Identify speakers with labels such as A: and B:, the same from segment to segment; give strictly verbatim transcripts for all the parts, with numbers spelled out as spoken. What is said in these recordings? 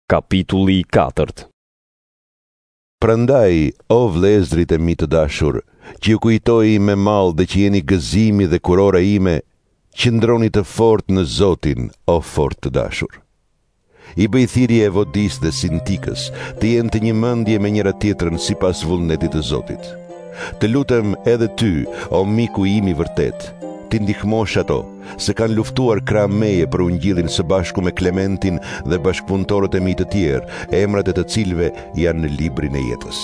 A: Kapitulli katërt.
B: Prandaj, o vlezrit e mi të dashur, që ju kujtoj me mall dhe që jeni gëzimi dhe kurora ime, qëndroni të fort në Zotin, o fort të dashur. I bëj thirrje Evodis dhe Sintikës të jenë të një mendje me njëra tjetrën sipas vullnetit të Zotit. Të lutem edhe ty, o miku im i vërtet, ti ndihmosh ato, se kanë luftuar krah meje për ungjillin së bashku me Klementin dhe bashkëpunëtorët e mi të tjerë, emrat e të cilëve janë në librin e jetës.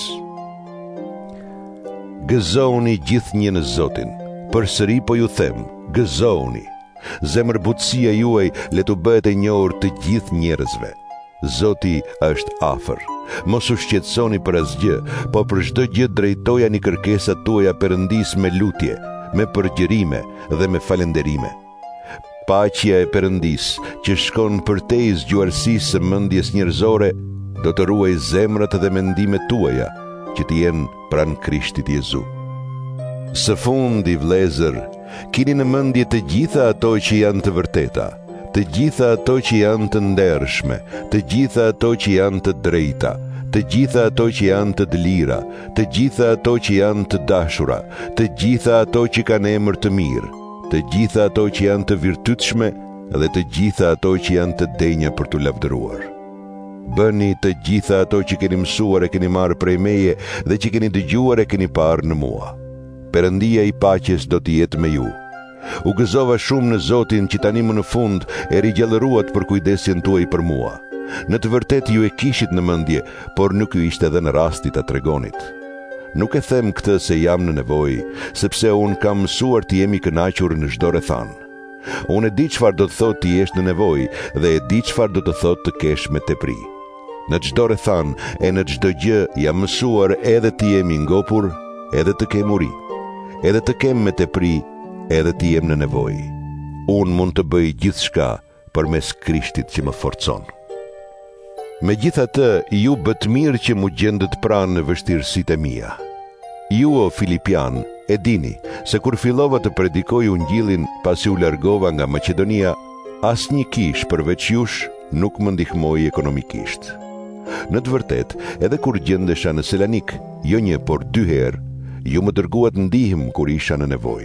B: Gëzoni gjithnjë në Zotin. Përsëri po ju them, gëzoni. Zemërbutësia juaj le të bëhet e njohur të gjithë njerëzve. Zoti është afër. Mos u shqetësoni për asgjë, po për çdo gjë drejtojani kërkesat tuaja Perëndis me lutje, me përgjërime dhe me falenderime. Paqja e Perëndis, që shkon përtej zgjuarsisë së mendjes njerëzore, do të ruaj zemrat dhe mendimet tuaja, që të jenë pranë Krishtit Jezu. Së fundi, vlezër, keni në mendje të gjitha ato që janë të vërteta, të gjitha ato që janë të ndershme, të gjitha ato që janë të drejta, të gjitha ato që janë të lira, të gjitha ato që janë të dashura, të gjitha ato që kanë emër të mirë, të gjitha ato që janë të virtytshme dhe të gjitha ato që janë të denja për të lavdëruar. Bëni të gjitha ato që keni mësuar e keni marrë prej meje dhe që keni dëgjuar e keni parë në mua. Perëndia i paqes do të jetë me ju. U gëzova shumë në Zotin që tani më në fund e rigjallëruat për kujdesin tuaj për mua. Në të vërtet ju e kishit në mendje, por nuk ju ishte edhe në rasti ta tregonit. Nuk e them këtë se jam në nevojë, sepse unë kam mësuar të jemi kënaqur në çdo rrethan. Unë e di çfarë do të thotë të jesh në nevojë dhe e di çfarë do të thotë të kesh me tepri. Në çdo rrethan e në çdo gjë jam mësuar edhe të jemi ngopur, edhe të kem uri, edhe të kem me tepri, edhe të jem në nevojë. Unë mund të bëj gjithçka përmes Krishtit që më forcon. Megjithatë, ju bët mirë që mu gjendët pranë në vështirësitë e mia. Ju, o Filipian, e dini se kur fillova të predikoj ungjillin pasi u largova nga Maqedonia, asnjë kish përveç jush nuk më ndihmoi ekonomikisht. Në të vërtet, edhe kur gjendesha në Selanik, jo një por dy herë, ju më dërguat ndihmë kur isha në nevojë.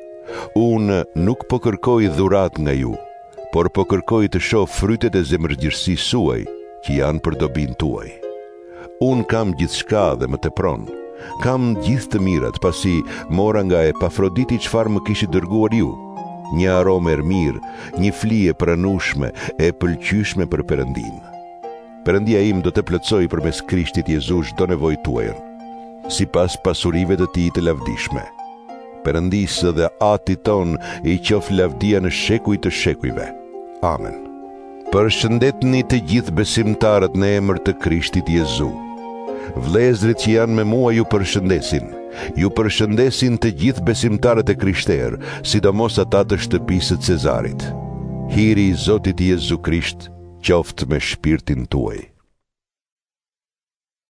B: Unë nuk po kërkoj dhurat nga ju, por po kërkoj të shoh frytet e zemërgjërësisë suaj, që janë për dobinë tuaj. Unë kam gjithçka dhe më tepron. Kam gjithë të mirat, pasi mora nga Epafroditi çfarë më kishit dërguar ju. Një aromë e mirë, një flije pranueshme e pëlqyeshme për Perëndin. Perëndia im do të plotësoj përmes Krishtit Jezu çdo nevojë tuaj, sipas pasurive të tij të lavdishme. Perëndisë dhe Atit ton i qof lavdia në shekuj të shekujve. Amen. Përshëndetni të gjithë besimtarët në emër të Krishtit Jezu. Vlezrit që janë me mua ju përshëndesin. Ju përshëndesin të gjithë besimtarët e krishterë, sidomos ata të shtëpisë të Cezarit. Hiri i Zotit Jezu Krisht qoftë me shpirtin tuaj.